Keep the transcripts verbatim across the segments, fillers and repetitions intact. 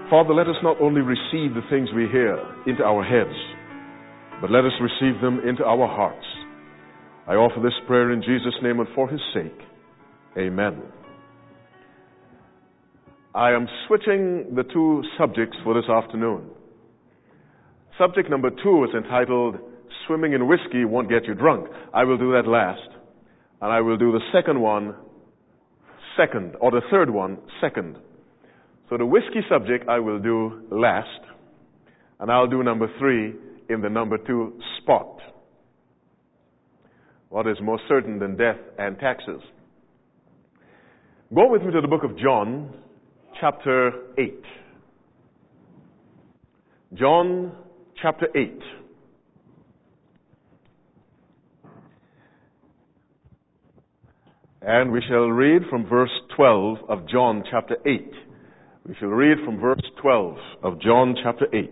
Father, let us not only receive the things we hear into our heads, but let us receive them into our hearts. I offer this prayer in Jesus' name and for His sake. Amen. I am switching the two subjects for this afternoon. Subject number two is entitled, Swimming in Whiskey Won't Get You Drunk. I will do that last. And I will do the second one second, or the third one second. So the whiskey subject I will do last. And I'll do number three in the number two spot. What is more certain than death and taxes? Go with me to the book of John, chapter eight. John, chapter eight. And we shall read from verse twelve of John, chapter eight. We shall read from verse twelve of John, chapter eight.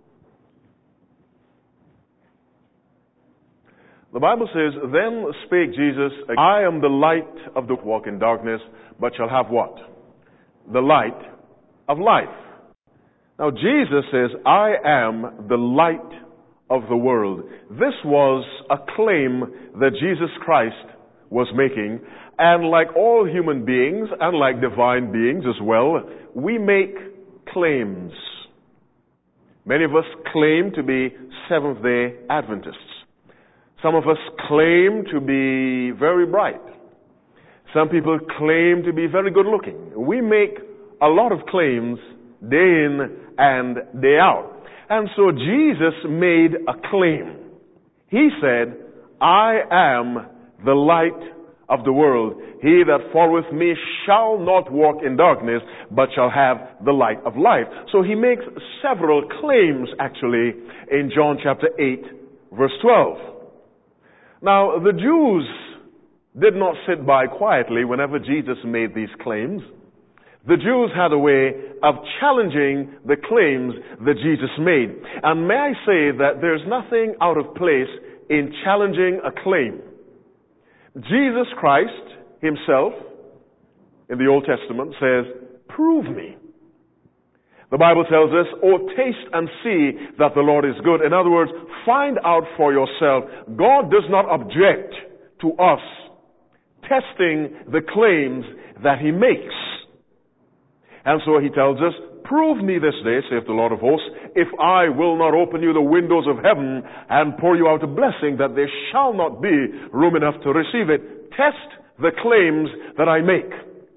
The Bible says, Then spake Jesus, I am the light of the walk in darkness, but shall have what? The light of life. Now Jesus says, I am the light of the world. This was a claim that Jesus Christ was making. And like all human beings, and like divine beings as well, we make claims. Many of us claim to be Seventh-day Adventists. Some of us claim to be very bright. Some people claim to be very good looking. We make a lot of claims day in and day out. And so Jesus made a claim. He said, I am the light of the world. He that followeth me shall not walk in darkness, but shall have the light of life. So he makes several claims actually in John chapter eight, verse twelve. Now, the Jews did not sit by quietly whenever Jesus made these claims. The Jews had a way of challenging the claims that Jesus made. And may I say that there's nothing out of place in challenging a claim. Jesus Christ himself, in the Old Testament, says, prove me. The Bible tells us, oh, taste and see that the Lord is good. In other words, find out for yourself. God does not object to us testing the claims that He makes. And so He tells us, prove me this day, saith the Lord of hosts, if I will not open you the windows of heaven and pour you out a blessing, that there shall not be room enough to receive it. Test the claims that I make.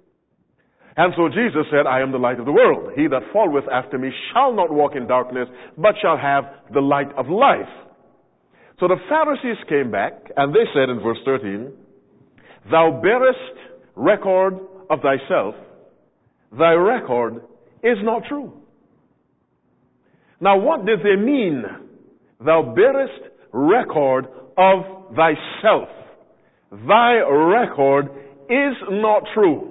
And so Jesus said, I am the light of the world. He that followeth after me shall not walk in darkness, but shall have the light of life. So the Pharisees came back, and they said in verse thirteen, Thou bearest record of thyself, thy record is not true. Now what did they mean? Thou bearest record of thyself. Thy record is not true.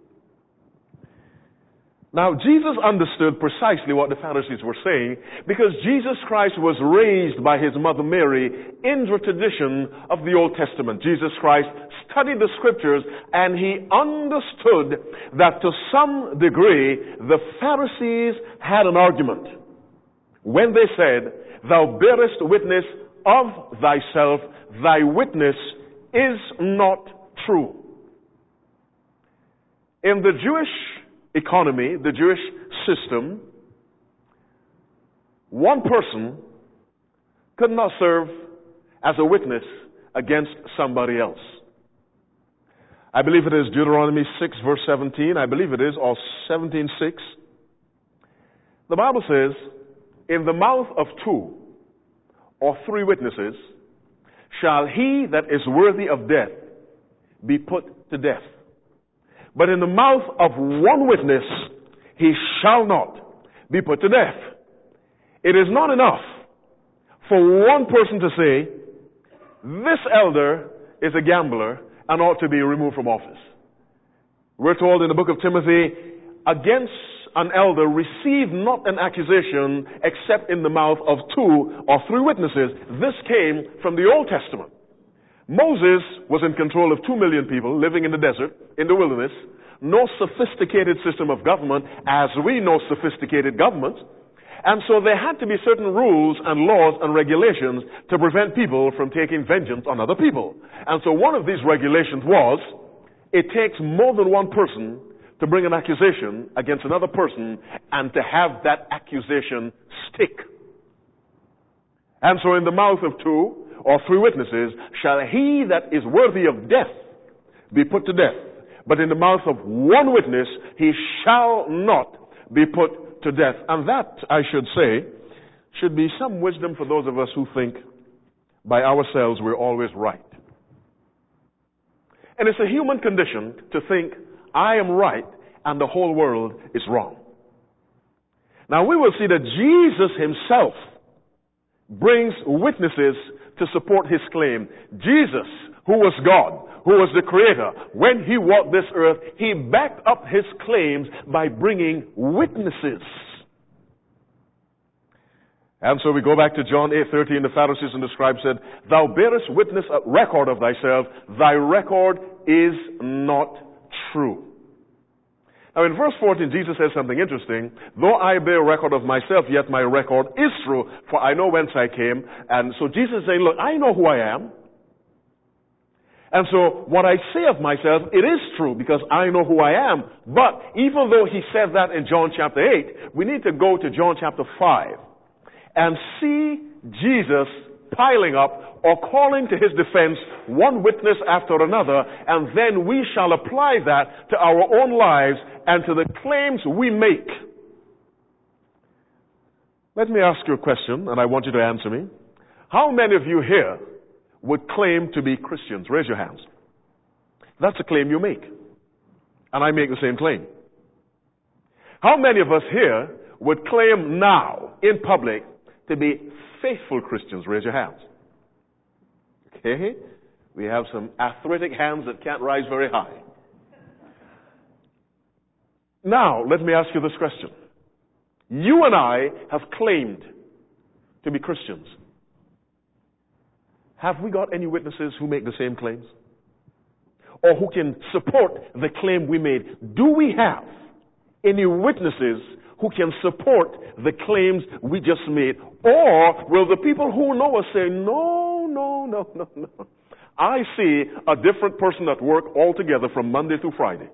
Now, Jesus understood precisely what the Pharisees were saying because Jesus Christ was raised by His mother Mary in the tradition of the Old Testament. Jesus Christ studied the Scriptures and He understood that to some degree the Pharisees had an argument when they said, Thou bearest witness of thyself, thy witness is not true. In the Jewish economy, the Jewish system, one person could not serve as a witness against somebody else. I believe it is Deuteronomy six verse seventeen, I believe it is, or seventeen six. The Bible says, in the mouth of two or three witnesses shall he that is worthy of death be put to death. But in the mouth of one witness, he shall not be put to death. It is not enough for one person to say, this elder is a gambler and ought to be removed from office. We're told in the book of Timothy, against an elder receive not an accusation except in the mouth of two or three witnesses. This came from the Old Testament. Moses was in control of two million people living in the desert, in the wilderness, no sophisticated system of government as we know sophisticated government. And so there had to be certain rules and laws and regulations to prevent people from taking vengeance on other people. And so one of these regulations was, it takes more than one person to bring an accusation against another person and to have that accusation stick. And so in the mouth of two or three witnesses shall he that is worthy of death be put to death. But in the mouth of one witness he shall not be put to death. And that, I should say, should be some wisdom for those of us who think by ourselves we're always right. And it's a human condition to think, I am right and the whole world is wrong. Now we will see that Jesus himself brings witnesses to support his claim. Jesus, who was God, who was the creator, when he walked this earth, he backed up his claims by bringing witnesses. And so we go back to John eight thirteen, the Pharisees and the scribes said, thou bearest witness, a record of thyself, thy record is not true. Now in verse fourteen, Jesus says something interesting. Though I bear record of myself, yet my record is true, for I know whence I came. And so Jesus is saying, look, I know who I am. And so what I say of myself, it is true because I know who I am. But even though he said that in John chapter eight, we need to go to John chapter five and see Jesus piling up or calling to his defense one witness after another, and then we shall apply that to our own lives and to the claims we make. Let me ask you a question, and I want you to answer me. How many of you here would claim to be Christians? Raise your hands. That's a claim you make. And I make the same claim. How many of us here would claim now, in public, to be faithful Christians? Raise your hands. Okay? We have some arthritic hands that can't rise very high. Now, let me ask you this question. You and I have claimed to be Christians. Have we got any witnesses who make the same claims? Or who can support the claim we made? Do we have any witnesses who can support the claims we just made? Or will the people who know us say, no, no, no, no, no. I see a different person at work altogether from Monday through Friday.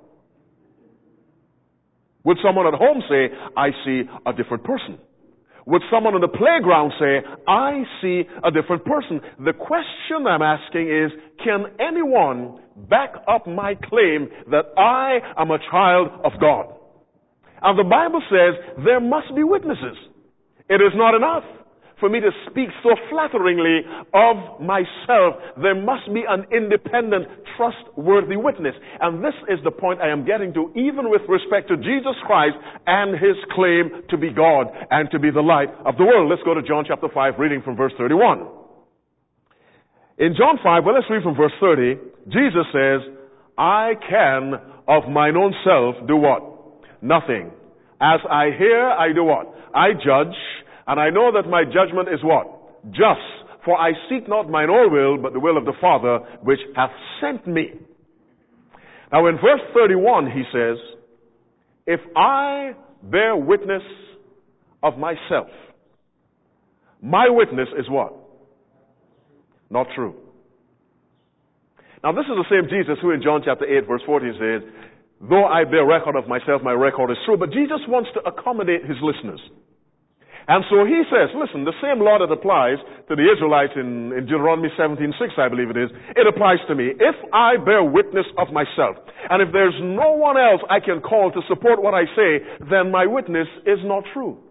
Would someone at home say, I see a different person? Would someone on the playground say, I see a different person? The question I'm asking is, can anyone back up my claim that I am a child of God? And the Bible says there must be witnesses. It is not enough for me to speak so flatteringly of myself. There must be an independent, trustworthy witness. And this is the point I am getting to, even with respect to Jesus Christ and his claim to be God and to be the light of the world. Let's go to John chapter five, reading from verse thirty-one. In John five, well, let's read from verse thirty. Jesus says, I can of mine own self do what? Nothing. As I hear, I do what? I judge, and I know that my judgment is what? Just. For I seek not mine own will, but the will of the Father which hath sent me. Now in verse thirty-one he says, if I bear witness of myself, my witness is what? Not true. Now this is the same Jesus who in John chapter eight verse fourteen says, though I bear record of myself, my record is true. But Jesus wants to accommodate his listeners. And so he says, listen, the same law that applies to the Israelites in, in Deuteronomy seventeen six, I believe it is, it applies to me. If I bear witness of myself, and if there's no one else I can call to support what I say, then my witness is not true.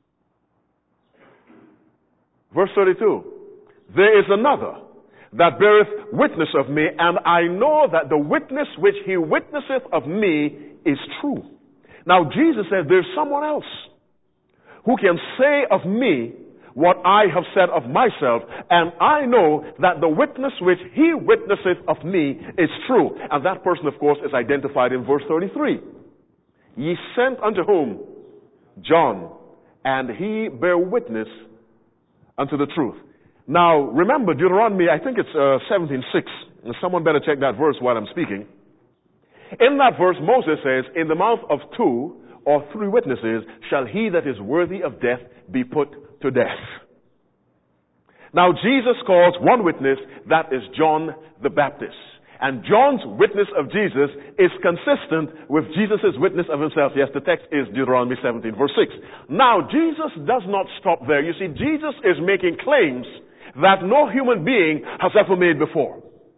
Verse thirty-two, there is another that beareth witness of me, and I know that the witness which he witnesseth of me is true. Now Jesus says there's someone else who can say of me what I have said of myself, and I know that the witness which he witnesseth of me is true. And that person, of course, is identified in verse thirty-three. Ye sent unto whom? John, and he bare witness unto the truth. Now, remember Deuteronomy, I think it's uh, seventeen six. Someone better check that verse while I'm speaking. In that verse, Moses says, in the mouth of two or three witnesses shall he that is worthy of death be put to death. Now, Jesus calls one witness, that is John the Baptist. And John's witness of Jesus is consistent with Jesus' witness of himself. Yes, the text is Deuteronomy seventeen, verse six. Now, Jesus does not stop there. You see, Jesus is making claims that no human being has ever made before.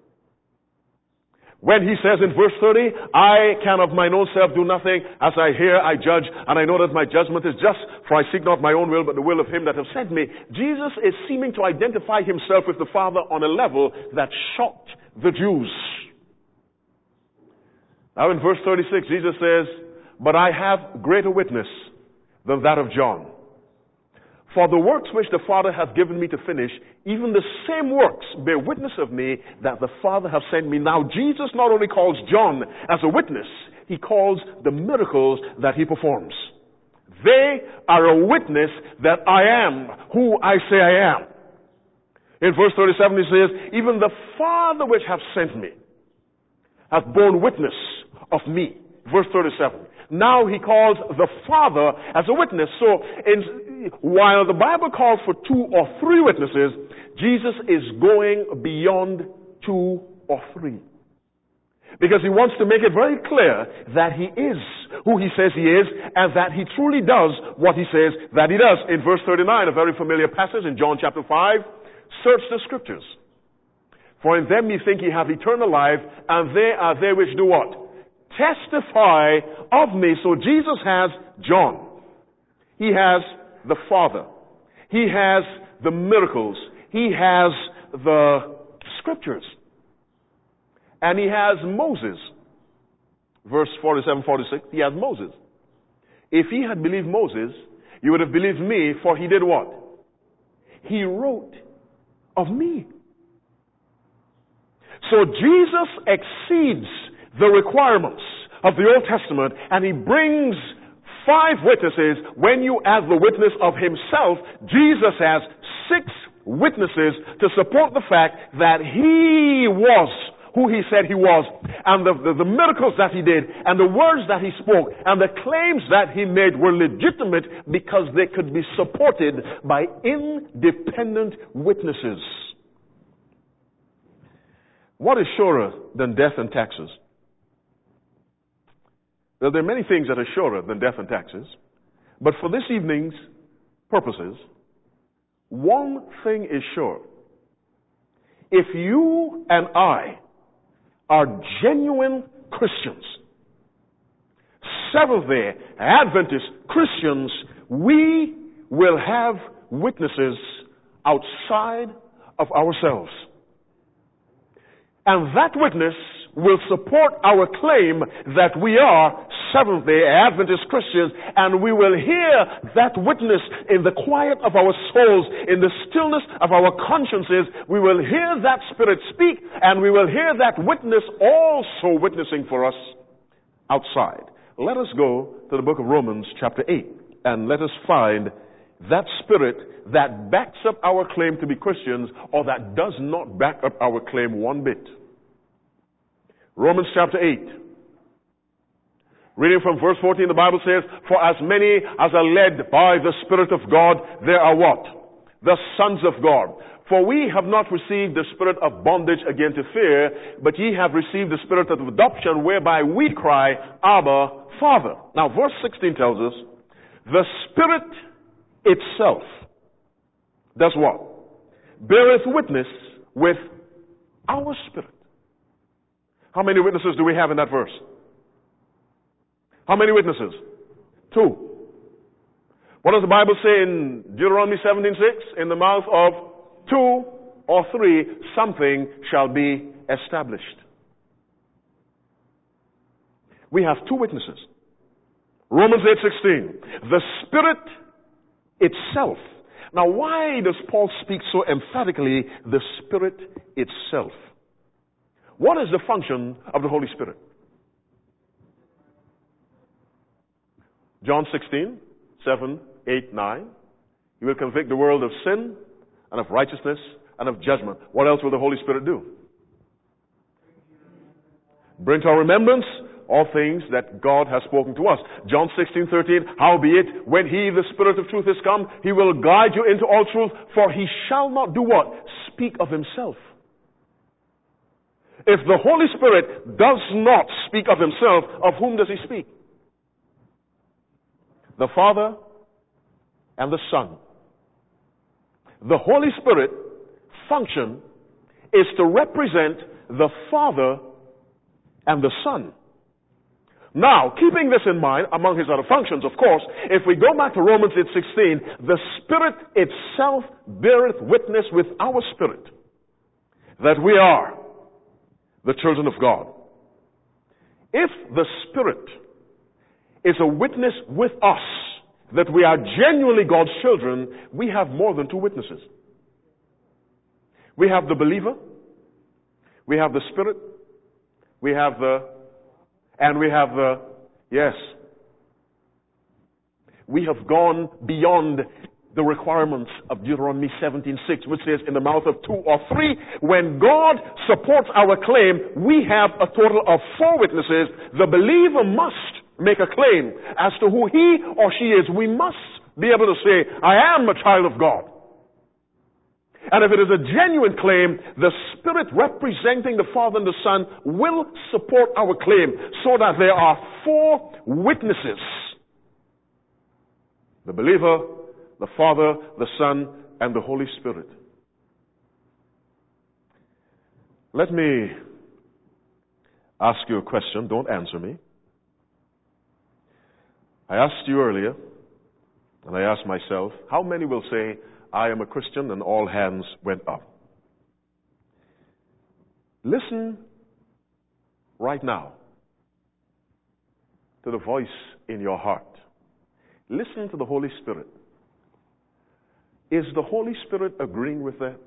When he says in verse thirty, I can of mine own self do nothing. As I hear, I judge, and I know that my judgment is just, for I seek not my own will, but the will of him that hath sent me. Jesus is seeming to identify himself with the Father on a level that shocked the Jews. Now in verse thirty-six, Jesus says, but I have greater witness than that of John. For the works which the Father hath given me to finish, even the same works bear witness of me that the Father hath sent me. Now Jesus not only calls John as a witness, he calls the miracles that he performs. They are a witness that I am who I say I am. In verse thirty-seven he says, even the Father which hath sent me hath borne witness of me. Verse thirty-seven. Now he calls the Father as a witness. So in, while the Bible calls for two or three witnesses, Jesus is going beyond two or three. Because he wants to make it very clear that he is who he says he is, and that he truly does what he says that he does. In verse thirty-nine, a very familiar passage in John chapter five, search the scriptures. For in them ye think ye have eternal life, and they are they which do what? Testify of me. So Jesus has John. He has the Father. He has the miracles. He has the scriptures. And he has Moses. Verse forty-seven, forty-six, he has Moses. If he had believed Moses, you would have believed me, for he did what? He wrote of me. So Jesus exceeds the requirements of the Old Testament, and he brings five witnesses. When you add the witness of himself, Jesus has six witnesses to support the fact that he was who he said he was, and the, the, the miracles that he did, and the words that he spoke, and the claims that he made were legitimate because they could be supported by independent witnesses. What is surer than death and taxes? Well, there are many things that are surer than death and taxes, but for this evening's purposes, one thing is sure. If you and I are genuine Christians, Seventh-day Adventist Christians, we will have witnesses outside of ourselves. And that witness will support our claim that we are Seventh-day Adventist Christians, and we will hear that witness in the quiet of our souls, in the stillness of our consciences. We will hear that Spirit speak, and we will hear that witness also witnessing for us outside. Let us go to the book of Romans chapter eight, and let us find that Spirit that backs up our claim to be Christians, or that does not back up our claim one bit. Romans chapter eight. Reading from verse fourteen, the Bible says, for as many as are led by the Spirit of God, they are what? The sons of God. For we have not received the spirit of bondage again to fear, but ye have received the spirit of adoption, whereby we cry, Abba, Father. Now verse sixteen tells us, the Spirit itself does what? Beareth witness with our spirit. How many witnesses do we have in that verse? How many witnesses? Two. What does the Bible say in Deuteronomy seventeen six? In the mouth of two or three, something shall be established. We have two witnesses. Romans eight sixteen. The Spirit itself. Now, why does Paul speak so emphatically, the Spirit itself? What is the function of the Holy Spirit? John sixteen, seven, eight, nine. He will convict the world of sin and of righteousness and of judgment. What else will the Holy Spirit do? Bring to our remembrance all things that God has spoken to us. John sixteen thirteen, howbeit, when he, the Spirit of truth, is come, he will guide you into all truth, for he shall not do what? Speak of himself. If the Holy Spirit does not speak of himself, of whom does he speak? The Father and the Son. The Holy Spirit function is to represent the Father and the Son. Now, keeping this in mind, among his other functions, of course, if we go back to Romans eight sixteen, the Spirit itself beareth witness with our spirit that we are the children of God. If the Spirit is a witness with us that we are genuinely God's children, we have more than two witnesses. We have the believer, we have the Spirit, we have the, and we have the, yes. We have gone beyond the requirements of Deuteronomy seventeen six, which says in the mouth of two or three, when God supports our claim, we have a total of four witnesses. The believer must make a claim as to who he or she is. We must be able to say, I am a child of God. And if it is a genuine claim, the Spirit representing the Father and the Son will support our claim so that there are four witnesses. The believer, the Father, the Son, and the Holy Spirit. Let me ask you a question. Don't answer me. I asked you earlier, and I asked myself, how many will say, I am a Christian, and all hands went up? Listen right now to the voice in your heart. Listen to the Holy Spirit. Is the Holy Spirit agreeing with that?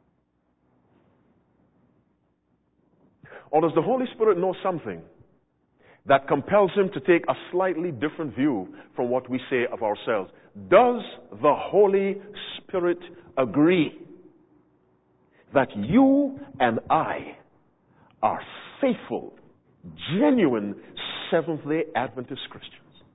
Or does the Holy Spirit know something that compels him to take a slightly different view from what we say of ourselves? Does the Holy Spirit agree that you and I are faithful, genuine Seventh-day Adventist Christians?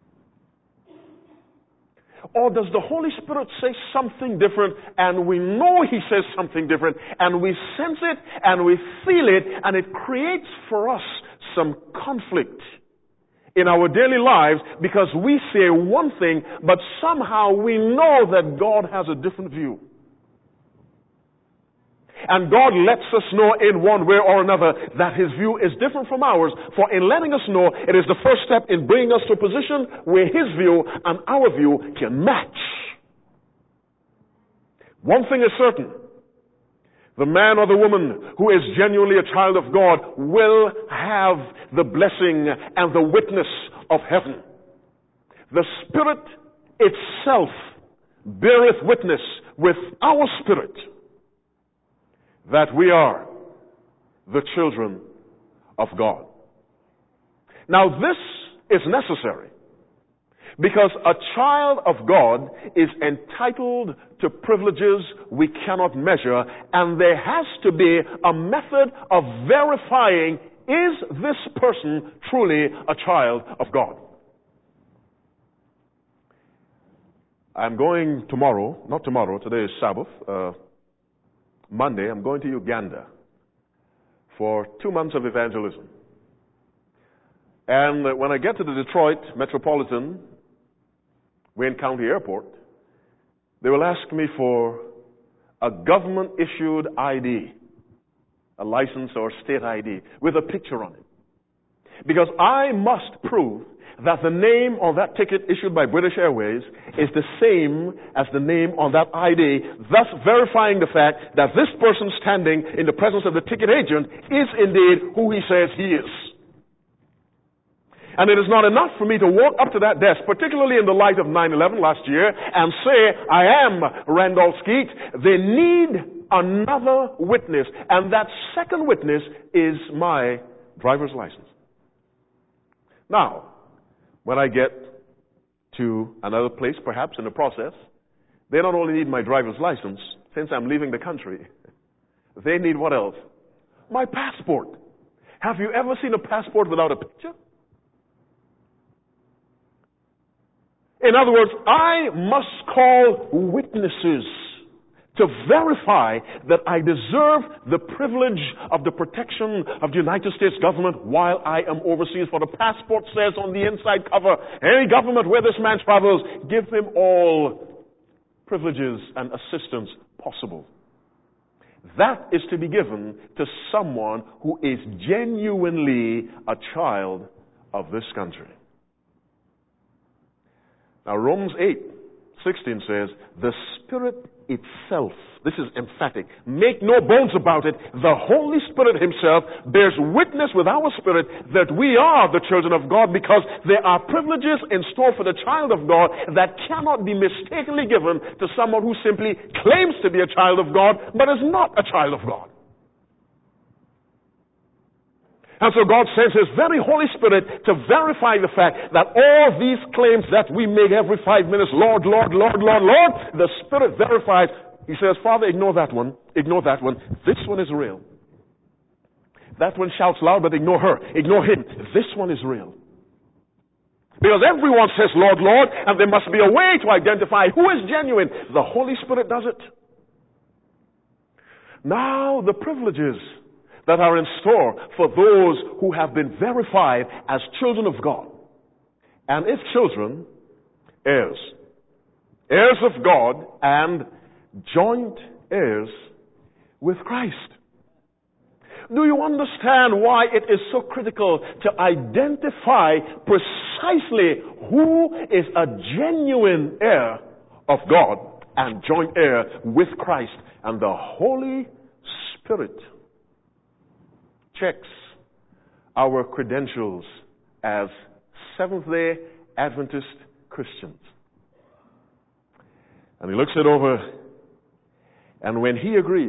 Or does the Holy Spirit say something different, and we know he says something different, and we sense it, and we feel it, and it creates for us some conflict in our daily lives because we say one thing, but somehow we know that God has a different view. And God lets us know in one way or another that his view is different from ours. For in letting us know, it is the first step in bringing us to a position where his view and our view can match. One thing is certain. The man or the woman who is genuinely a child of God will have the blessing and the witness of heaven. The Spirit itself beareth witness with our spirit that we are the children of God. Now this is necessary because a child of God is entitled to privileges we cannot measure, and there has to be a method of verifying, is this person truly a child of God? I'm going tomorrow, not tomorrow, today is Sabbath, uh, Monday, I'm going to Uganda for two months of evangelism. And when I get to the Detroit Metropolitan Wayne County Airport, they will ask me for a government-issued I D, a license or state I D, with a picture on it. Because I must prove that the name on that ticket issued by British Airways is the same as the name on that I D, thus verifying the fact that this person standing in the presence of the ticket agent is indeed who he says he is. And it is not enough for me to walk up to that desk, particularly in the light of nine eleven last year, and say, I am Randolph Skeet. They need another witness, and that second witness is my driver's license. Now, when I get to another place, perhaps in the process, they not only need my driver's license, since I'm leaving the country, they need what else? My passport. Have you ever seen a passport without a picture? In other words, I must call witnesses to verify that I deserve the privilege of the protection of the United States government while I am overseas. For the passport says on the inside cover, any government where this man travels, give him all privileges and assistance possible. That is to be given to someone who is genuinely a child of this country. Now, Romans eight sixteen says, the Spirit itself, this is emphatic, make no bones about it, the Holy Spirit Himself bears witness with our spirit that we are the children of God, because there are privileges in store for the child of God that cannot be mistakenly given to someone who simply claims to be a child of God but is not a child of God. And so God sends His very Holy Spirit to verify the fact that all these claims that we make every five minutes, Lord, Lord, Lord, Lord, Lord, the Spirit verifies. He says, Father, ignore that one, ignore that one. This one is real. That one shouts loud, but ignore her, ignore him. This one is real. Because everyone says, Lord, Lord, and there must be a way to identify who is genuine. The Holy Spirit does it. Now, the privileges that are in store for those who have been verified as children of God. And if children, heirs. Heirs of God and joint heirs with Christ. Do you understand why it is so critical to identify precisely who is a genuine heir of God and joint heir with Christ? And the Holy Spirit checks our credentials as Seventh-day Adventist Christians. And He looks it over, and when He agrees,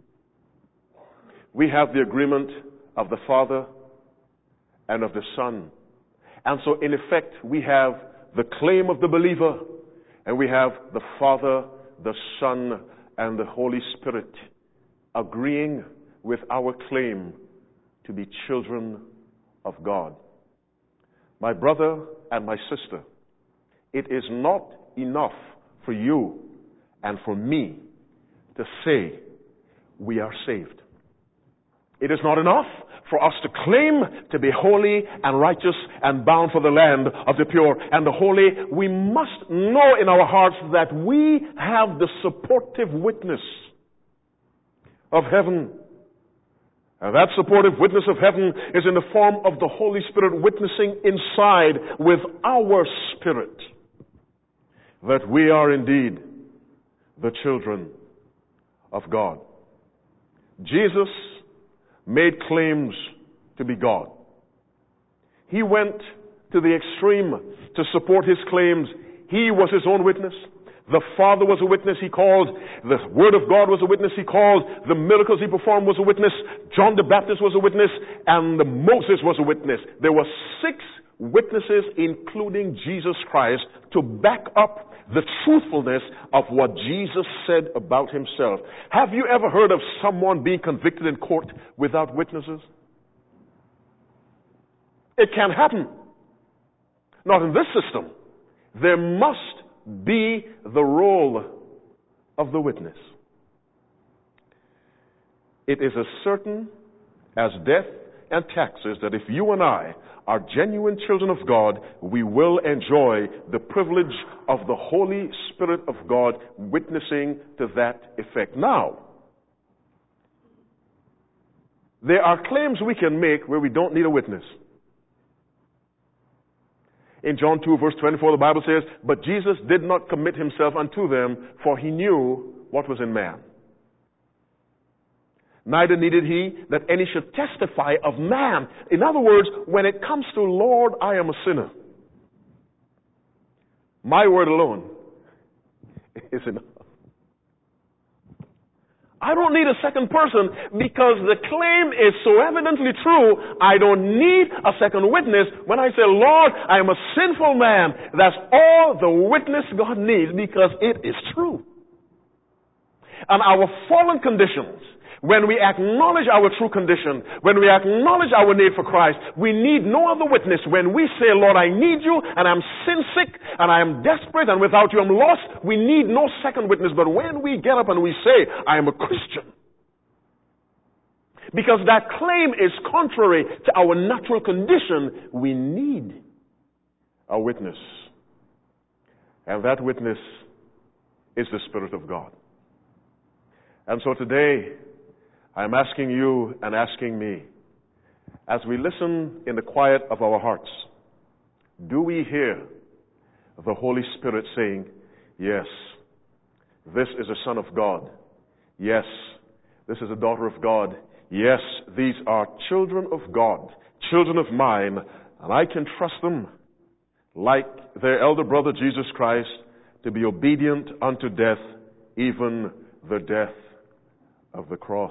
we have the agreement of the Father and of the Son. And so in effect, we have the claim of the believer, and we have the Father, the Son, and the Holy Spirit agreeing with our claim to be children of God. My brother and my sister, it is not enough for you and for me to say we are saved. It is not enough for us to claim to be holy and righteous and bound for the land of the pure and the holy. We must know in our hearts that we have the supportive witness of heaven. And that supportive witness of heaven is in the form of the Holy Spirit witnessing inside with our spirit that we are indeed the children of God. Jesus made claims to be God. He went to the extreme to support His claims. He was His own witness. The Father was a witness He called. The Word of God was a witness He called. The miracles He performed was a witness. John the Baptist was a witness. And the Moses was a witness. There were six witnesses, including Jesus Christ, to back up the truthfulness of what Jesus said about Himself. Have you ever heard of someone being convicted in court without witnesses? It can't happen. Not in this system. There must be the role of the witness. It is as certain as death and taxes that if you and I are genuine children of God, we will enjoy the privilege of the Holy Spirit of God witnessing to that effect. Now, there are claims we can make where we don't need a witness. In John two, verse twenty-four, the Bible says, but Jesus did not commit Himself unto them, for He knew what was in man. Neither needed He that any should testify of man. In other words, when it comes to, Lord, I am a sinner, my word alone is enough. I don't need a second person because the claim is so evidently true. I don't need a second witness. When I say, Lord, I am a sinful man, that's all the witness God needs because it is true. and our fallen conditions, when we acknowledge our true condition, when we acknowledge our need for Christ, we need no other witness. When we say, Lord, I need you, and I'm sin sick, and I am desperate, and without you I'm lost, we need no second witness. But when we get up and we say, I am a Christian, because that claim is contrary to our natural condition, we need a witness. And that witness is the Spirit of God. And so today, I'm asking you and asking me, as we listen in the quiet of our hearts, do we hear the Holy Spirit saying, yes, this is a son of God. Yes, this is a daughter of God. Yes, these are children of God, children of mine, and I can trust them, like their elder brother Jesus Christ, to be obedient unto death, even the death of the cross.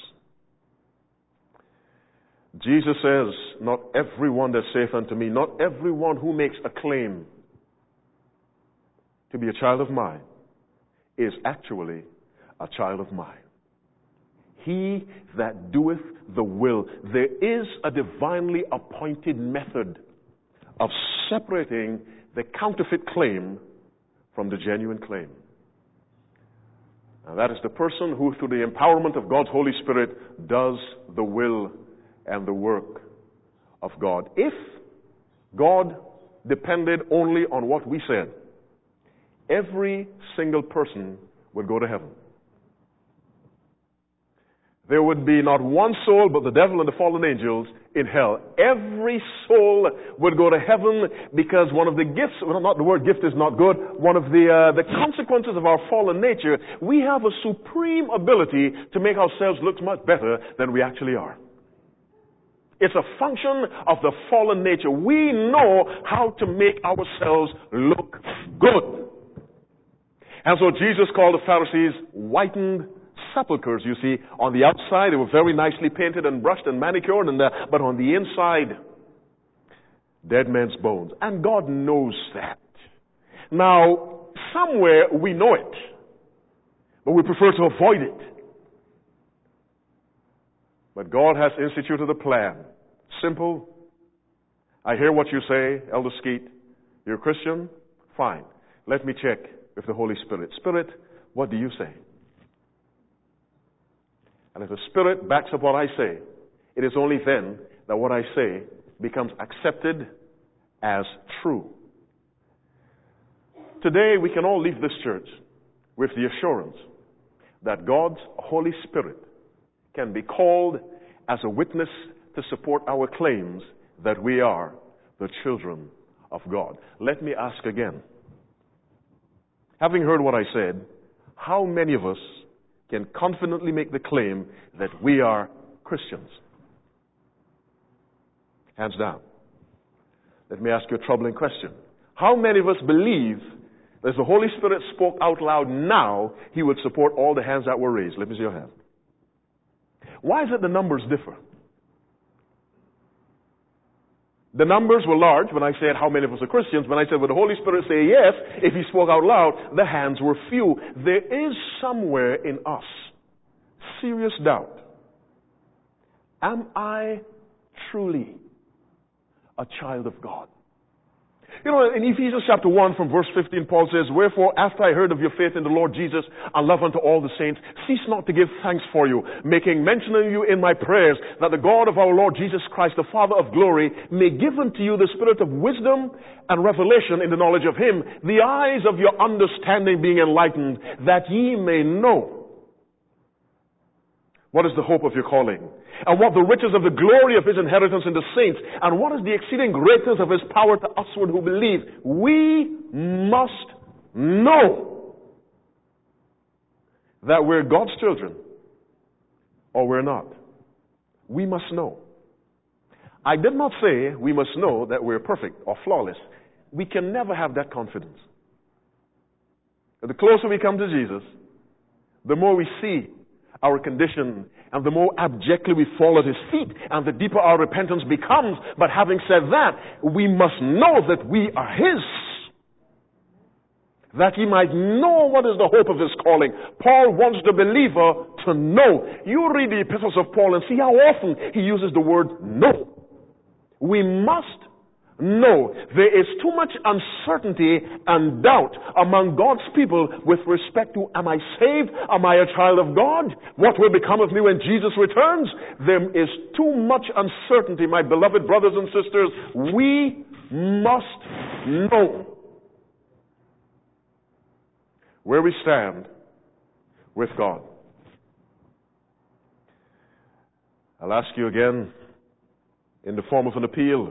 Jesus says, not everyone that saith unto me, not everyone who makes a claim to be a child of mine is actually a child of mine. He that doeth the will. There is a divinely appointed method of separating the counterfeit claim from the genuine claim. And that is the person who, through the empowerment of God's Holy Spirit, does the will and the work of God. If God depended only on what we said, every single person would go to heaven. There would be not one soul but the devil and the fallen angels in hell. Every soul would go to heaven because one of the gifts, well, not the word gift is not good, one of the uh, the consequences of our fallen nature, we have a supreme ability to make ourselves look much better than we actually are. It's a function of the fallen nature. We know how to make ourselves look good. And so Jesus called the Pharisees whitened sepulchres. You see, on the outside they were very nicely painted and brushed and manicured, and uh, but on the inside, dead men's bones. And God knows that. Now, somewhere we know it, but we prefer to avoid it. But God has instituted a plan. Simple. I hear what you say, Elder Skeet. You're a Christian? Fine. Let me check with the Holy Spirit. Spirit, what do you say? And if the Spirit backs up what I say, it is only then that what I say becomes accepted as true. Today, we can all leave this church with the assurance that God's Holy Spirit can be called as a witness to support our claims that we are the children of God. Let me ask again. Having heard what I said, how many of us can confidently make the claim that we are Christians? Hands down. Let me ask you a troubling question. How many of us believe that if the Holy Spirit spoke out loud now, He would support all the hands that were raised? Let me see your hand. Why is it the numbers differ? The numbers were large when I said how many of us are Christians. When I said, would the Holy Spirit say yes if He spoke out loud? The hands were few. There is somewhere in us serious doubt. Am I truly a child of God? You know, in Ephesians chapter one from verse fifteen, Paul says, wherefore, after I heard of your faith in the Lord Jesus and love unto all the saints, cease not to give thanks for you, making mention of you in my prayers, that the God of our Lord Jesus Christ, the Father of glory, may give unto you the spirit of wisdom and revelation in the knowledge of Him, the eyes of your understanding being enlightened, that ye may know what is the hope of your calling, and what the riches of the glory of His inheritance in the saints, and what is the exceeding greatness of His power to usward who believe. We must know that we're God's children, or we're not. We must know. I did not say we must know that we're perfect or flawless. We can never have that confidence. The closer we come to Jesus, the more we see our condition, and the more abjectly we fall at His feet, and the deeper our repentance becomes. But having said that, we must know that we are His. that he might know what is the hope of his calling. Paul wants the believer to know. You read the epistles of Paul and see how often he uses the word know. We must know. There is too much uncertainty and doubt among God's people with respect to, am I saved? Am I a child of God? What will become of me when Jesus returns? There is too much uncertainty, my beloved brothers and sisters. We must know where we stand with God. I'll ask you again in the form of an appeal,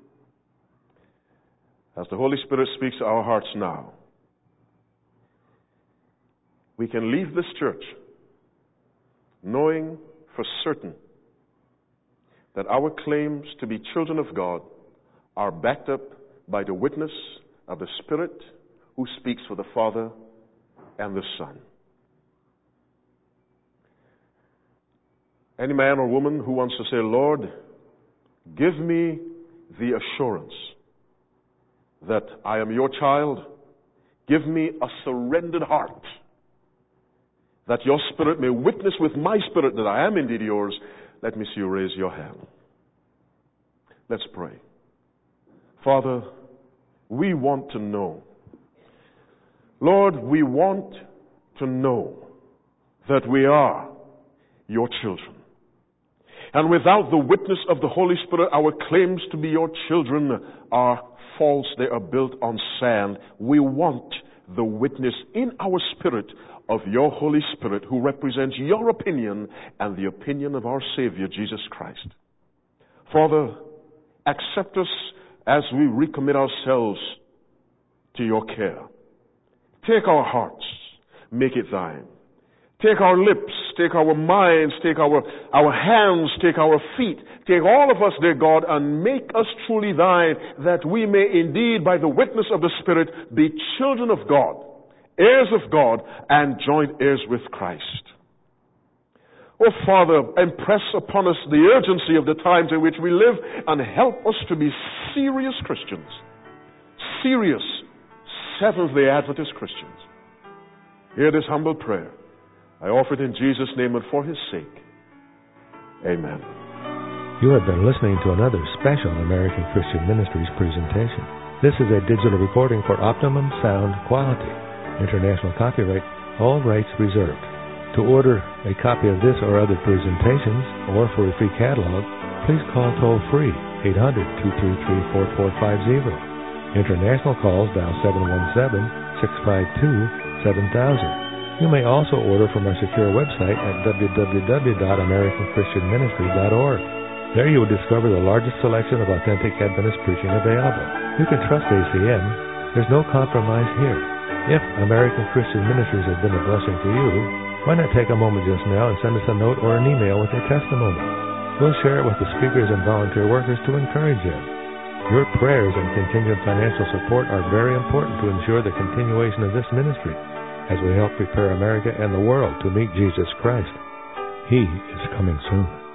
as the Holy Spirit speaks to our hearts now. We can leave this church knowing for certain that our claims to be children of God are backed up by the witness of the Spirit who speaks for the Father and the Son. Any man or woman who wants to say, Lord, give me the assurance that I am your child, give me a surrendered heart, that your Spirit may witness with my spirit that I am indeed yours, let me see you raise your hand. Let's pray. Father, we want to know. Lord, we want to know that we are your children. And without the witness of the Holy Spirit, our claims to be your children are false. They are built on sand. We want the witness in our spirit of your Holy Spirit, who represents your opinion and the opinion of our Savior, Jesus Christ. Father, accept us as we recommit ourselves to your care. Take our hearts, make it thine. Take our lips, take our minds, take our, our hands, take our feet, take all of us, dear God, and make us truly thine, that we may indeed, by the witness of the Spirit, be children of God, heirs of God, and joint heirs with Christ. Oh, Father, impress upon us the urgency of the times in which we live, and help us to be serious Christians. Serious Seventh-day Adventist Christians. Hear this humble prayer. I offer it in Jesus' name and for his sake. Amen. You have been listening to another special American Christian Ministries presentation. This is a digital recording for optimum sound quality. International copyright, all rights reserved. To order a copy of this or other presentations, or for a free catalog, please call toll-free eight hundred, two three three, four four five zero. International calls dial seven one seven, six five two, seven thousand. You may also order from our secure website at w w w dot american christian ministry dot org. There you will discover the largest selection of authentic Adventist preaching available. You can trust A C M. There's no compromise here. If American Christian Ministries has been a blessing to you, why not take a moment just now and send us a note or an email with your testimony? We'll share it with the speakers and volunteer workers to encourage them. Your prayers and continued financial support are very important to ensure the continuation of this ministry, as we help prepare America and the world to meet Jesus Christ. He is coming soon.